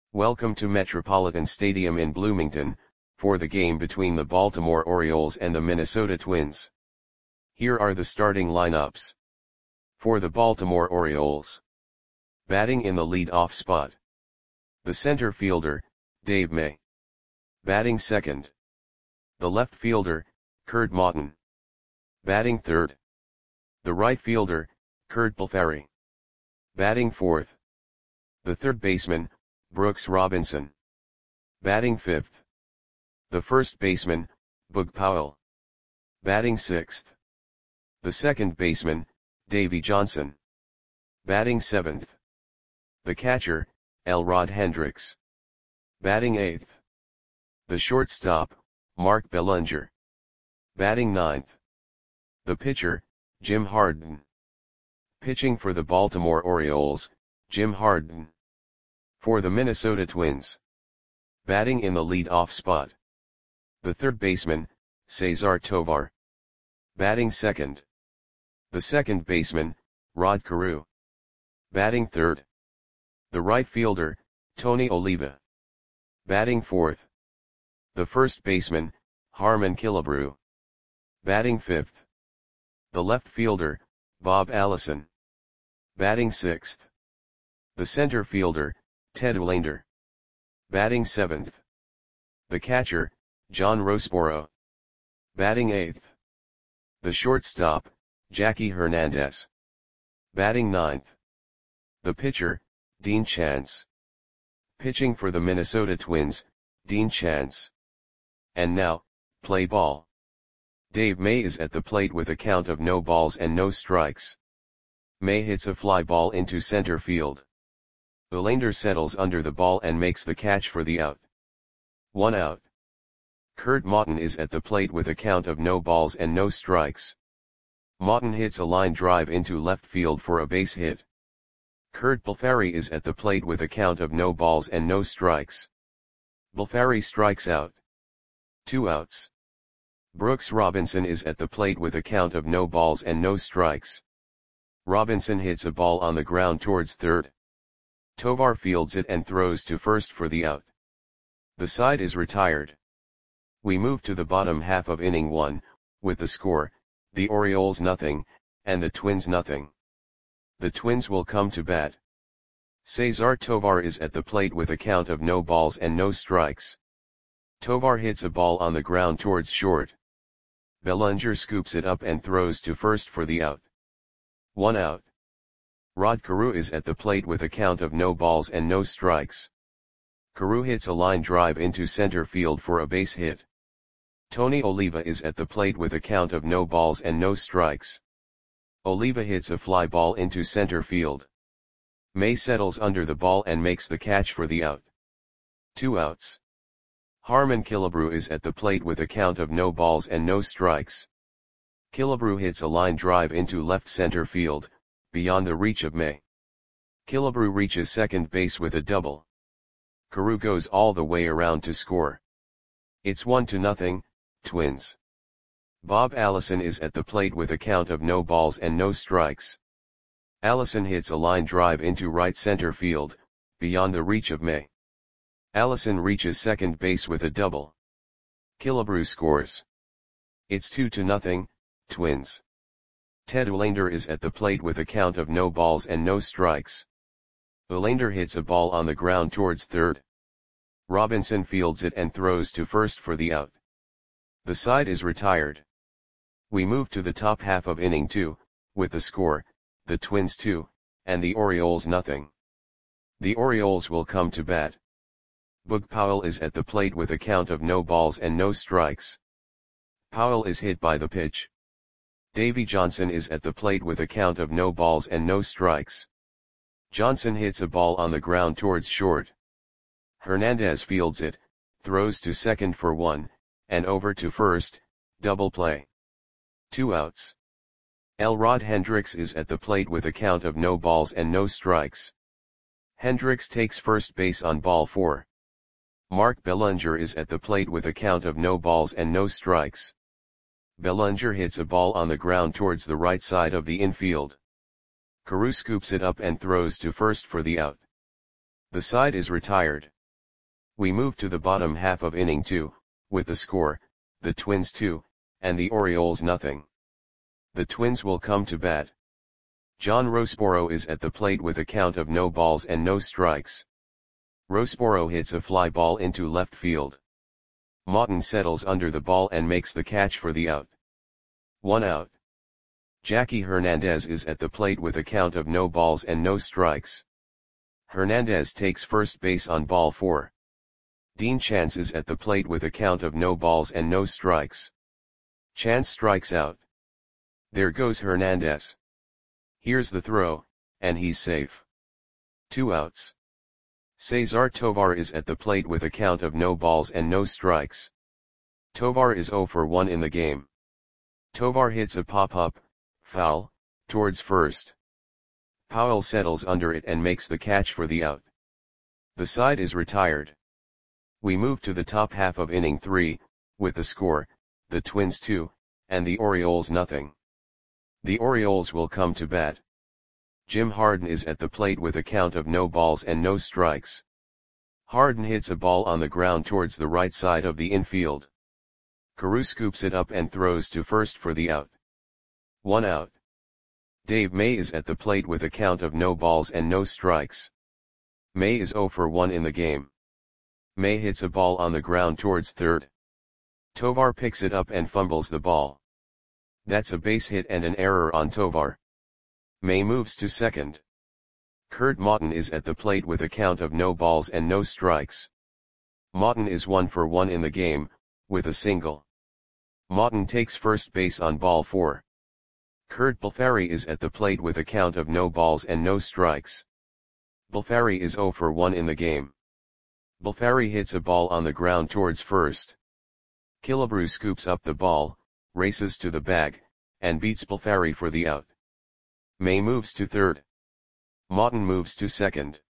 Welcome to Metropolitan Stadium in Bloomington, for the game between the Baltimore Orioles and the Minnesota Twins. Here are the starting lineups. For the Baltimore Orioles. Batting in the lead-off spot. The center fielder, Dave May. Batting second. The left fielder, Curt Maughton. Batting third. The right fielder, Curt Blefary. Batting fourth. The third baseman, Brooks Robinson. Batting fifth. The first baseman, Boog Powell. Batting sixth. The second baseman, Davey Johnson. Batting seventh. The catcher, Elrod Hendricks. Batting eighth. The shortstop, Mark Belanger. Batting ninth. The pitcher, Jim Harden. Pitching for the Baltimore Orioles, Jim Harden. For the Minnesota Twins. Batting in the lead-off spot. The third baseman, Cesar Tovar. Batting second. The second baseman, Rod Carew. Batting third. The right fielder, Tony Oliva. Batting fourth. The first baseman, Harmon Killebrew. Batting fifth. The left fielder, Bob Allison. Batting sixth. The center fielder, Ted Olander. Batting seventh. The catcher, John Roseboro. Batting eighth. The shortstop, Jackie Hernandez. Batting ninth. The pitcher, Dean Chance. Pitching for the Minnesota Twins, Dean Chance. And now, play ball. Dave May is at the plate with a count of no balls and no strikes. May hits a fly ball into center field. Olander settles under the ball and makes the catch for the out. 1 out. Curt Maughton is at the plate with a count of no balls and no strikes. Maughton hits a line drive into left field for a base hit. Curt Blefary is at the plate with a count of no balls and no strikes. Blefary strikes out. 2 outs. Brooks Robinson is at the plate with a count of no balls and no strikes. Robinson hits a ball on the ground towards third. Tovar fields it and throws to first for the out. The side is retired. We move to the bottom half of inning 1, with the score, the Orioles nothing, and the Twins nothing. The Twins will come to bat. Cesar Tovar is at the plate with a count of no balls and no strikes. Tovar hits a ball on the ground towards short. Belanger scoops it up and throws to first for the out. 1 out. Rod Carew is at the plate with a count of no balls and no strikes. Carew hits a line drive into center field for a base hit. Tony Oliva is at the plate with a count of no balls and no strikes. Oliva hits a fly ball into center field. May settles under the ball and makes the catch for the out. 2 outs. Harmon Killebrew is at the plate with a count of no balls and no strikes. Killebrew hits a line drive into left center field, beyond the reach of May. Killebrew reaches second base with a double. Carew goes all the way around to score. It's 1-0, Twins. Bob Allison is at the plate with a count of no balls and no strikes. Allison hits a line drive into right center field, beyond the reach of May. Allison reaches second base with a double. Killebrew scores. It's 2-0, Twins. Ted Olander is at the plate with a count of no balls and no strikes. Olander hits a ball on the ground towards third. Robinson fields it and throws to first for the out. The side is retired. We move to the top half of inning 2, with the score, the Twins 2, and the Orioles nothing. The Orioles will come to bat. Boog Powell is at the plate with a count of no balls and no strikes. Powell is hit by the pitch. Davey Johnson is at the plate with a count of no balls and no strikes. Johnson hits a ball on the ground towards short. Hernandez fields it, throws to second for 1, and over to first, double play. 2 outs. Elrod Hendricks is at the plate with a count of no balls and no strikes. Hendricks takes first base on ball 4. Mark Belanger is at the plate with a count of no balls and no strikes. Belanger hits a ball on the ground towards the right side of the infield. Carew scoops it up and throws to first for the out. The side is retired. We move to the bottom half of inning 2, with the score, the Twins 2, and the Orioles nothing. The Twins will come to bat. John Roseboro is at the plate with a count of no balls and no strikes. Roseboro hits a fly ball into left field. Maughton settles under the ball and makes the catch for the out. 1 out. Jackie Hernandez is at the plate with a count of no balls and no strikes. Hernandez takes first base on ball 4. Dean Chance is at the plate with a count of no balls and no strikes. Chance strikes out. There goes Hernandez. Here's the throw, and he's safe. 2 outs. Cesar Tovar is at the plate with a count of no balls and no strikes. Tovar is 0 for 1 in the game. Tovar hits a pop-up, foul, towards first. Powell settles under it and makes the catch for the out. The side is retired. We move to the top half of inning 3, with the score, the Twins 2, and the Orioles nothing. The Orioles will come to bat. Jim Harden is at the plate with a count of no balls and no strikes. Harden hits a ball on the ground towards the right side of the infield. Carew scoops it up and throws to first for the out. 1 out. Dave May is at the plate with a count of no balls and no strikes. May is 0 for 1 in the game. May hits a ball on the ground towards third. Tovar picks it up and fumbles the ball. That's a base hit and an error on Tovar. May moves to second. Kurt Maughton is at the plate with a count of no balls and no strikes. Maughton is 1 for 1 in the game, with a single. Maughton takes first base on ball 4. Kurt Balfari is at the plate with a count of no balls and no strikes. Balfari is 0 for 1 in the game. Balfari hits a ball on the ground towards first. Killebrew scoops up the ball, races to the bag, and beats Balfari for the out. May moves to third. Maughton moves to second.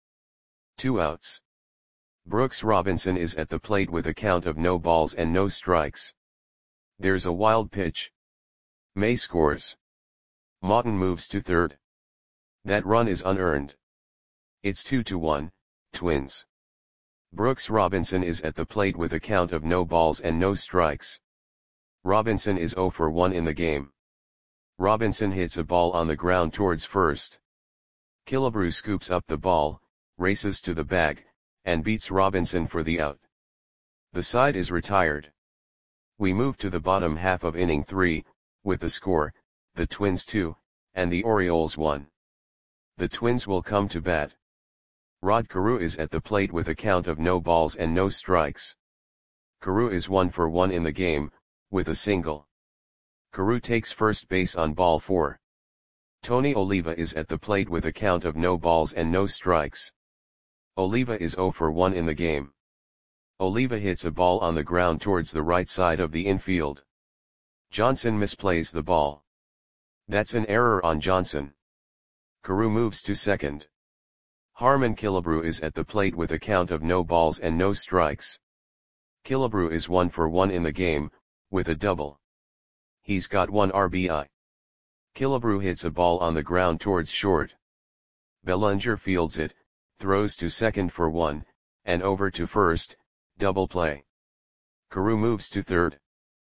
2 outs. Brooks Robinson is at the plate with a count of no balls and no strikes. There's a wild pitch. May scores. Maughton moves to third. That run is unearned. It's 2-1, Twins. Brooks Robinson is at the plate with a count of no balls and no strikes. Robinson is 0 for 1 in the game. Robinson hits a ball on the ground towards first. Killebrew scoops up the ball, races to the bag, and beats Robinson for the out. The side is retired. We move to the bottom half of inning 3, with the score, the Twins 2, and the Orioles 1. The Twins will come to bat. Rod Carew is at the plate with a count of no balls and no strikes. Carew is 1 for 1 in the game, with a single. Carew takes first base on ball 4. Tony Oliva is at the plate with a count of no balls and no strikes. Oliva is 0 for 1 in the game. Oliva hits a ball on the ground towards the right side of the infield. Johnson misplays the ball. That's an error on Johnson. Carew moves to second. Harmon Killebrew is at the plate with a count of no balls and no strikes. Killebrew is 1 for 1 in the game, with a double. He's got 1 RBI. Killebrew hits a ball on the ground towards short. Bellinger fields it, throws to second for 1, and over to first, double play. Carew moves to third.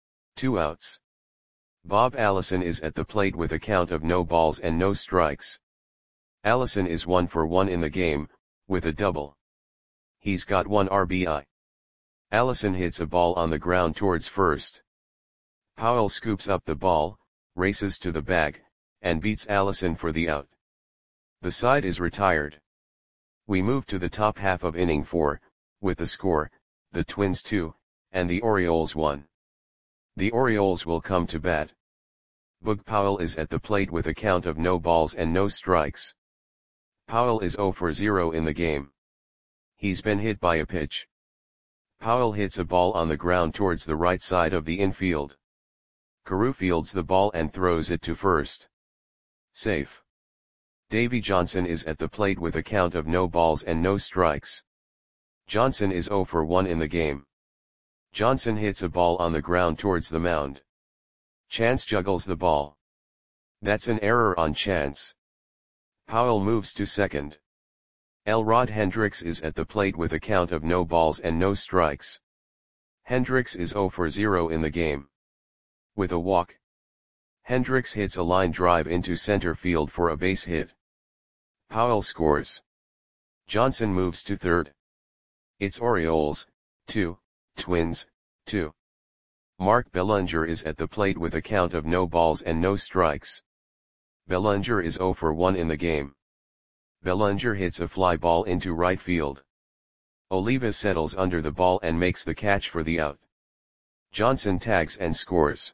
2 outs. Bob Allison is at the plate with a count of no balls and no strikes. Allison is 1 for 1 in the game, with a double. He's got 1 RBI. Allison hits a ball on the ground towards first. Powell scoops up the ball, races to the bag, and beats Allison for the out. The side is retired. We move to the top half of inning 4, with the score, the Twins 2, and the Orioles 1. The Orioles will come to bat. Boog Powell is at the plate with a count of no balls and no strikes. Powell is 0 for 0 in the game. He's been hit by a pitch. Powell hits a ball on the ground towards the right side of the infield. Carew fields the ball and throws it to first. Safe. Davy Johnson is at the plate with a count of no balls and no strikes. Johnson is 0 for 1 in the game. Johnson hits a ball on the ground towards the mound. Chance juggles the ball. That's an error on Chance. Powell moves to second. Elrod Hendricks is at the plate with a count of no balls and no strikes. Hendricks is 0 for 0 in the game. With a walk, Hendricks hits a line drive into center field for a base hit. Powell scores. Johnson moves to third. It's Orioles, 2, Twins, 2. Mark Bellinger is at the plate with a count of no balls and no strikes. Bellinger is 0 for 1 in the game. Bellinger hits a fly ball into right field. Oliva settles under the ball and makes the catch for the out. Johnson tags and scores.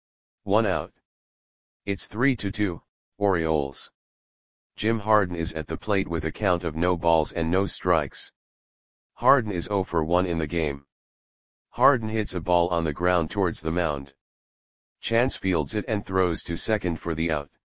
1 out. It's 3-2, Orioles. Jim Harden is at the plate with a count of no balls and no strikes. Harden is 0 for 1 in the game. Harden hits a ball on the ground towards the mound. Chance fields it and throws to second for the out.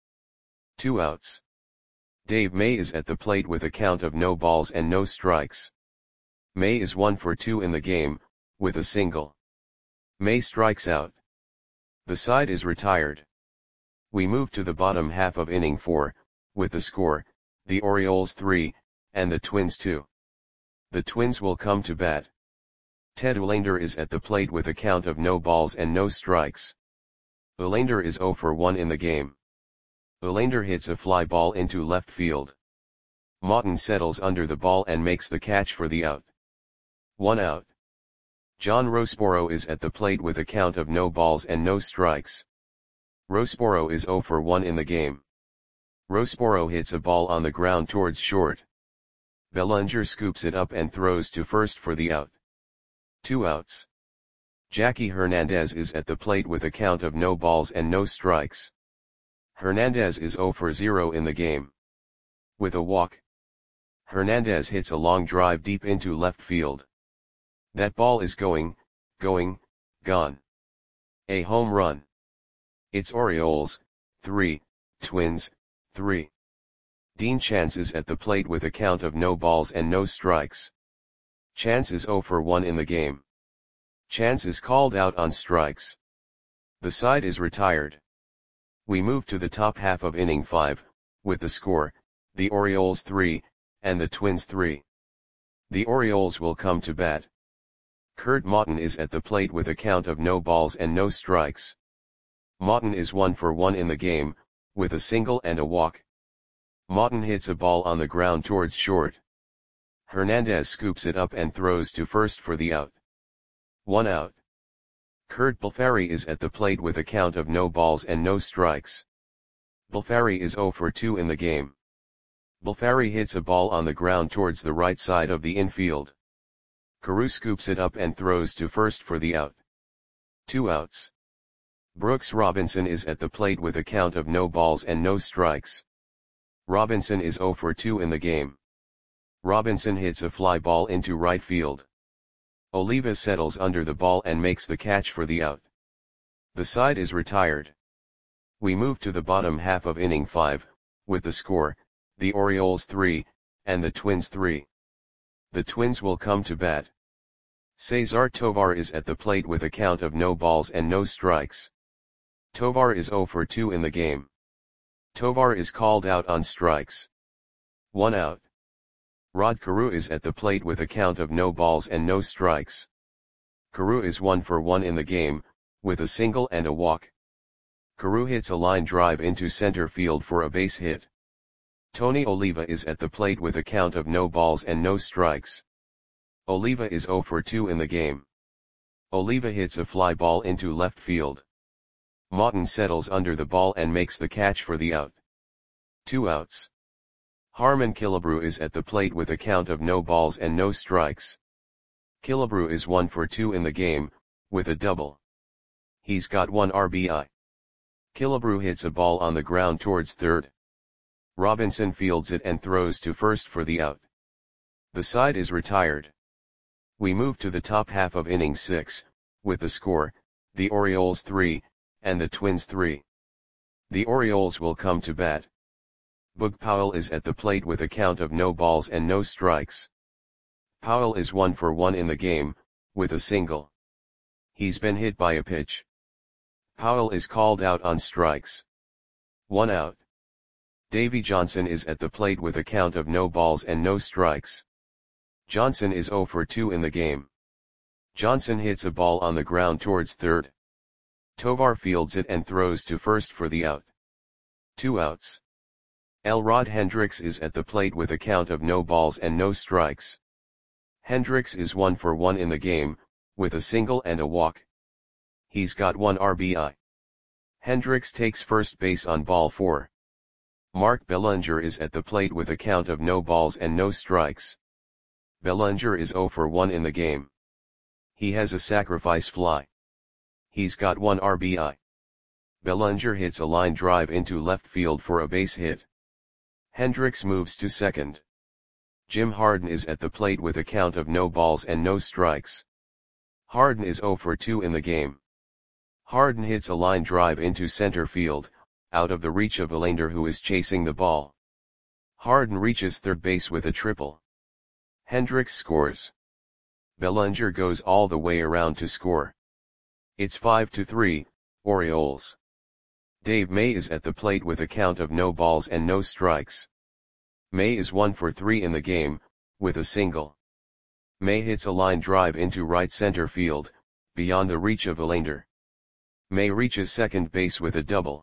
2 outs. Dave May is at the plate with a count of no balls and no strikes. May is 1 for 2 in the game, with a single. May strikes out. The side is retired. We move to the bottom half of inning 4, with the score, the Orioles 3, and the Twins 2. The Twins will come to bat. Ted Uhlaender is at the plate with a count of no balls and no strikes. Uhlaender is 0 for 1 in the game. Uhlaender hits a fly ball into left field. Maughton settles under the ball and makes the catch for the out. 1 out. John Roseboro is at the plate with a count of no balls and no strikes. Roseboro is 0 for 1 in the game. Roseboro hits a ball on the ground towards short. Bellinger scoops it up and throws to first for the out. 2 outs. Jackie Hernandez is at the plate with a count of no balls and no strikes. Hernandez is 0 for 0 in the game. With a walk, Hernandez hits a long drive deep into left field. That ball is gone. A home run. It's Orioles, 3, Twins, 3. Dean Chance is at the plate with a count of no balls and no strikes. Chance is 0 for 1 in the game. Chance is called out on strikes. The side is retired. We move to the top half of inning 5, with the score, the Orioles 3, and the Twins 3. The Orioles will come to bat. Kurt Maughton is at the plate with a count of no balls and no strikes. Maughton is 1 for 1 in the game, with a single and a walk. Maughton hits a ball on the ground towards short. Hernandez scoops it up and throws to first for the out. 1 out. Kurt Balfari is at the plate with a count of no balls and no strikes. Balfari is 0 for 2 in the game. Balfari hits a ball on the ground towards the right side of the infield. Carew scoops it up and throws to first for the out. 2 outs. Brooks Robinson is at the plate with a count of no balls and no strikes. Robinson is 0 for 2 in the game. Robinson hits a fly ball into right field. Oliva settles under the ball and makes the catch for the out. The side is retired. We move to the bottom half of inning 5, with the score, the Orioles 3, and the Twins 3. The Twins will come to bat. Cesar Tovar is at the plate with a count of no balls and no strikes. Tovar is 0 for 2 in the game. Tovar is called out on strikes. 1 out. Rod Carew is at the plate with a count of no balls and no strikes. Carew is 1 for 1 in the game, with a single and a walk. Carew hits a line drive into center field for a base hit. Tony Oliva is at the plate with a count of no balls and no strikes. Oliva is 0 for 2 in the game. Oliva hits a fly ball into left field. Maughton settles under the ball and makes the catch for the out. 2 outs. Harmon Killebrew is at the plate with a count of no balls and no strikes. Killebrew is 1 for 2 in the game, with a double. He's got 1 RBI. Killebrew hits a ball on the ground towards third. Robinson fields it and throws to first for the out. The side is retired. We move to the top half of inning 6, with the score, the Orioles 3, and the Twins 3. The Orioles will come to bat. Boog Powell is at the plate with a count of no balls and no strikes. Powell is 1 for 1 in the game, with a single. He's been hit by a pitch. Powell is called out on strikes. 1 out. Davy Johnson is at the plate with a count of no balls and no strikes. Johnson is 0 for 2 in the game. Johnson hits a ball on the ground towards third. Tovar fields it and throws to first for the out. 2 outs. Elrod Hendricks is at the plate with a count of no balls and no strikes. Hendricks is 1 for 1 in the game, with a single and a walk. He's got 1 RBI. Hendricks takes first base on ball 4. Mark Bellinger is at the plate with a count of no balls and no strikes. Bellinger is 0 for 1 in the game. He has a sacrifice fly. He's got 1 RBI. Bellinger hits a line drive into left field for a base hit. Hendricks moves to second. Jim Harden is at the plate with a count of no balls and no strikes. Harden is 0 for 2 in the game. Harden hits a line drive into center field, out of the reach of Verlander, who is chasing the ball. Harden reaches third base with a triple. Hendricks scores. Bellinger goes all the way around to score. It's 5-3, Orioles. Dave May is at the plate with a count of no balls and no strikes. May is 1 for 3 in the game, with a single. May hits a line drive into right center field, beyond the reach of Verlander. May reaches second base with a double.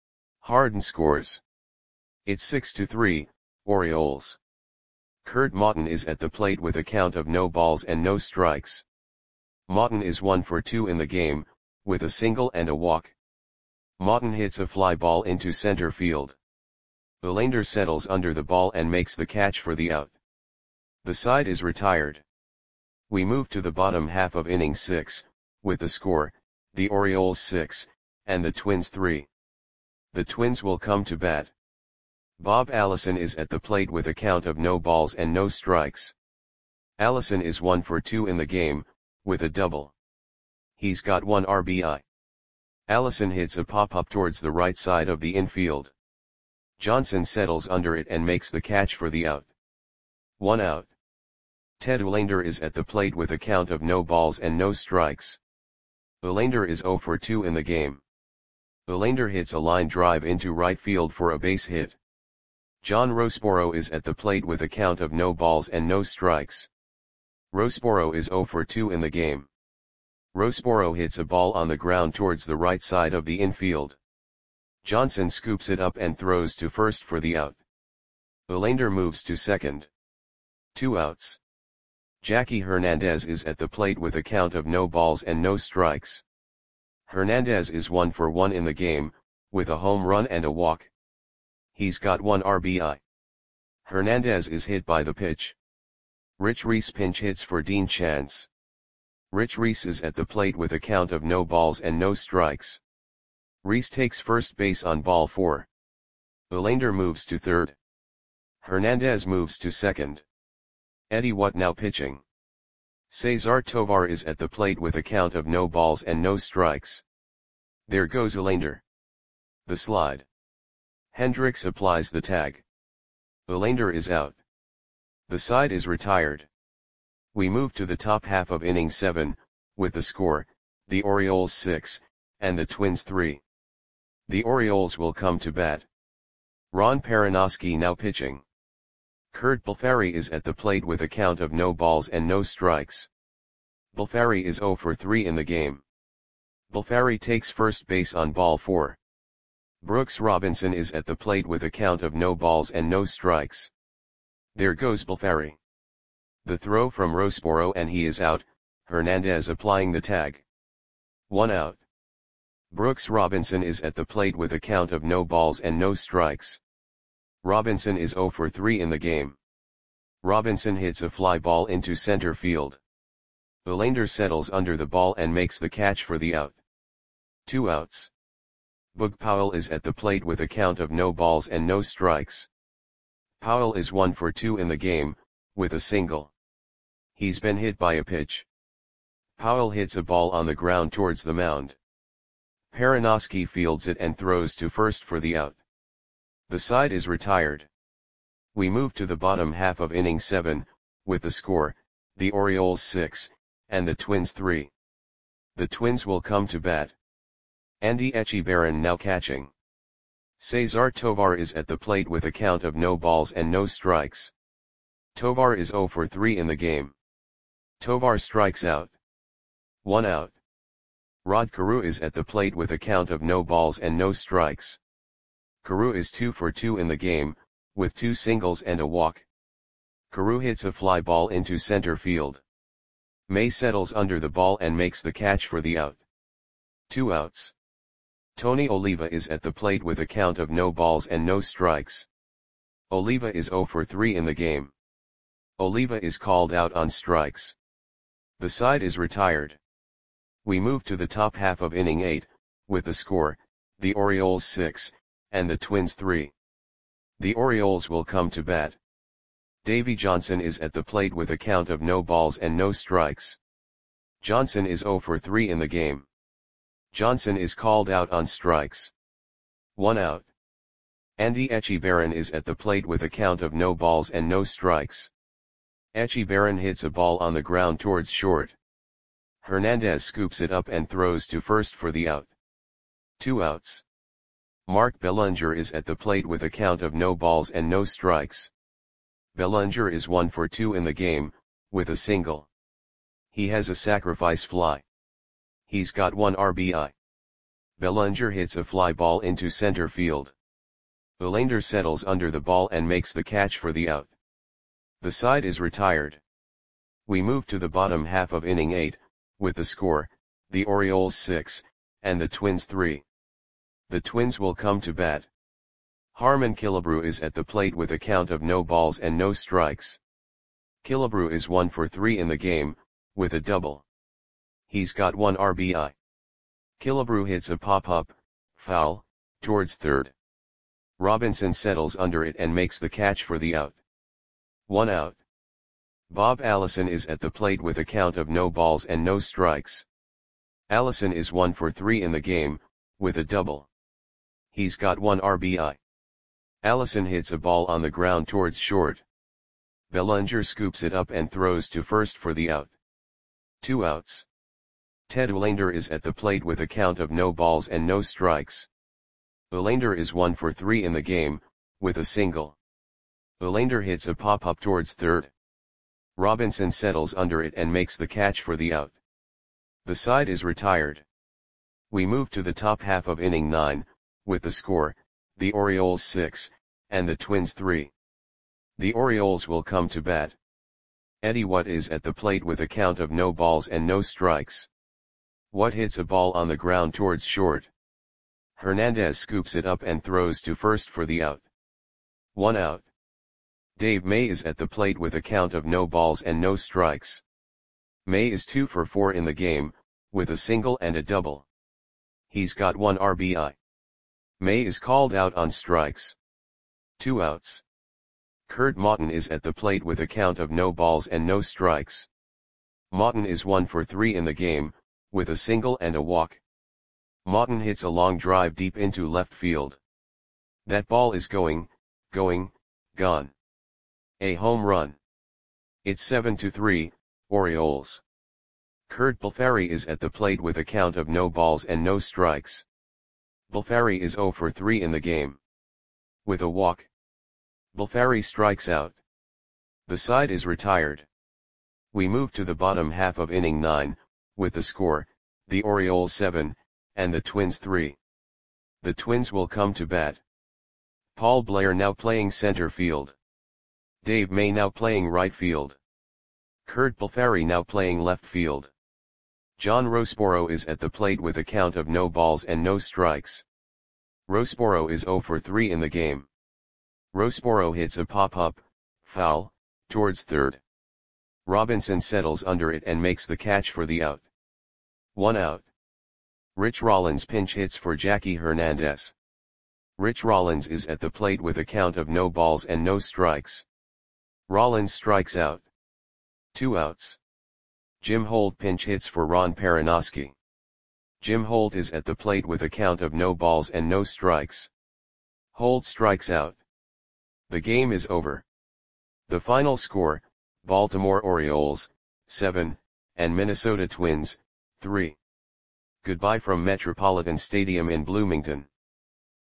Harden scores. It's 6-3, Orioles. Kurt Mautin is at the plate with a count of no balls and no strikes. Mautin is 1 for 2 in the game, with a single and a walk. Mautin hits a fly ball into center field. Verlander settles under the ball and makes the catch for the out. The side is retired. We move to the bottom half of inning 6, with the score, the Orioles 6, and the Twins 3. The Twins will come to bat. Bob Allison is at the plate with a count of no balls and no strikes. Allison is 1 for 2 in the game, with a double. He's got 1 RBI. Allison hits a pop-up towards the right side of the infield. Johnson settles under it and makes the catch for the out. 1 out. Ted Verlander is at the plate with a count of no balls and no strikes. Verlander is 0 for 2 in the game. Verlander hits a line drive into right field for a base hit. John Roseboro is at the plate with a count of no balls and no strikes. Roseboro is 0 for 2 in the game. Roseboro hits a ball on the ground towards the right side of the infield. Johnson scoops it up and throws to first for the out. Verlander moves to second. 2 outs. Jackie Hernandez is at the plate with a count of no balls and no strikes. Hernandez is 1 for 1 in the game, with a home run and a walk. He's got 1 RBI. Hernandez is hit by the pitch. Rich Reese pinch hits for Dean Chance. Rich Reese is at the plate with a count of no balls and no strikes. Reese takes first base on ball 4. Verlander moves to third. Hernandez moves to second. Eddie Watt now pitching. Cesar Tovar is at the plate with a count of no balls and no strikes. There goes Verlander. The slide. Hendricks applies the tag. Verlander is out. The side is retired. We move to the top half of inning 7, with the score, the Orioles 6, and the Twins 3. The Orioles will come to bat. Ron Perranoski now pitching. Kurt Balfari is at the plate with a count of no balls and no strikes. Balfari is 0 for 3 in the game. Balfari takes first base on ball 4. Brooks Robinson is at the plate with a count of no balls and no strikes. There goes Balfari. The throw from Roseboro and he is out, Hernandez applying the tag. 1 out. Brooks Robinson is at the plate with a count of no balls and no strikes. Robinson is 0 for 3 in the game. Robinson hits a fly ball into center field. Verlander settles under the ball and makes the catch for the out. 2 outs. Boog Powell is at the plate with a count of no balls and no strikes. Powell is 1 for 2 in the game, with a single. He's been hit by a pitch. Powell hits a ball on the ground towards the mound. Perranoski fields it and throws to first for the out. The side is retired. We move to the bottom half of inning 7, with the score, the Orioles 6, and the Twins 3. The Twins will come to bat. Andy Etchebarren now catching. Cesar Tovar is at the plate with a count of no balls and no strikes. Tovar is 0 for 3 in the game. Tovar strikes out. 1 out. Rod Carew is at the plate with a count of no balls and no strikes. Carew is 2 for 2 in the game, with 2 singles and a walk. Carew hits a fly ball into center field. May settles under the ball and makes the catch for the out. 2 outs. Tony Oliva is at the plate with a count of no balls and no strikes. Oliva is 0 for 3 in the game. Oliva is called out on strikes. The side is retired. We move to the top half of inning 8, with the score, the Orioles 6, and the Twins 3. The Orioles will come to bat. Davey Johnson is at the plate with a count of no balls and no strikes. Johnson is 0 for 3 in the game. Johnson is called out on strikes. 1 out. Andy Etchebarren is at the plate with a count of no balls and no strikes. Etchebarren hits a ball on the ground towards short. Hernandez scoops it up and throws to first for the out. 2 outs. Mark Bellinger is at the plate with a count of no balls and no strikes. Bellinger is 1 for 2 in the game, with a single. He has a sacrifice fly. He's got 1 RBI. Bellinger hits a fly ball into center field. Belander settles under the ball and makes the catch for the out. The side is retired. We move to the bottom half of inning 8, with the score, the Orioles 6, and the Twins 3. The Twins will come to bat. Harmon Killebrew is at the plate with a count of no balls and no strikes. Killebrew is 1 for 3 in the game, with a double. He's got 1 RBI. Killebrew hits a pop-up, foul, towards third. Robinson settles under it and makes the catch for the out. 1 out. Bob Allison is at the plate with a count of no balls and no strikes. Allison is 1 for 3 in the game, with a double. He's got 1 RBI. Allison hits a ball on the ground towards short. Bellinger scoops it up and throws to first for the out. 2 outs. Ted Uhlaender is at the plate with a count of no balls and no strikes. Uhlaender is 1 for 3 in the game, with a single. Uhlaender hits a pop-up towards third. Robinson settles under it and makes the catch for the out. The side is retired. We move to the top half of inning 9, with the score, the Orioles 6, and the Twins 3. The Orioles will come to bat. Eddie Watt is at the plate with a count of no balls and no strikes. Watt hits a ball on the ground towards short. Hernandez scoops it up and throws to first for the out. 1 out. Dave May is at the plate with a count of no balls and no strikes. May is 2 for 4 in the game, with a single and a double. He's got 1 RBI. May is called out on strikes. 2 outs. Kurt Maughton is at the plate with a count of no balls and no strikes. Maughton is 1 for 3 in the game, with a single and a walk. Maughton hits a long drive deep into left field. That ball is gone. A home run. It's 7-3, Orioles. Kurt Balfari is at the plate with a count of no balls and no strikes. Balfari is 0 for 3 in the game. With a walk. Balfari strikes out. The side is retired. We move to the bottom half of inning 9, with the score, the Orioles 7, and the Twins 3. The Twins will come to bat. Paul Blair now playing center field. Dave May now playing right field. Kurt Balfari now playing left field. John Roseboro is at the plate with a count of no balls and no strikes. Roseboro is 0 for 3 in the game. Roseboro hits a pop-up, foul, towards third. Robinson settles under it and makes the catch for the out. 1 out. Rich Rollins pinch hits for Jackie Hernandez. Rich Rollins is at the plate with a count of no balls and no strikes. Rollins strikes out. 2 outs. Jim Holt pinch hits for Ron Perinoski. Jim Holt is at the plate with a count of no balls and no strikes. Holt strikes out. The game is over. The final score, Baltimore Orioles, 7, and Minnesota Twins, 3. Goodbye from Metropolitan Stadium in Bloomington.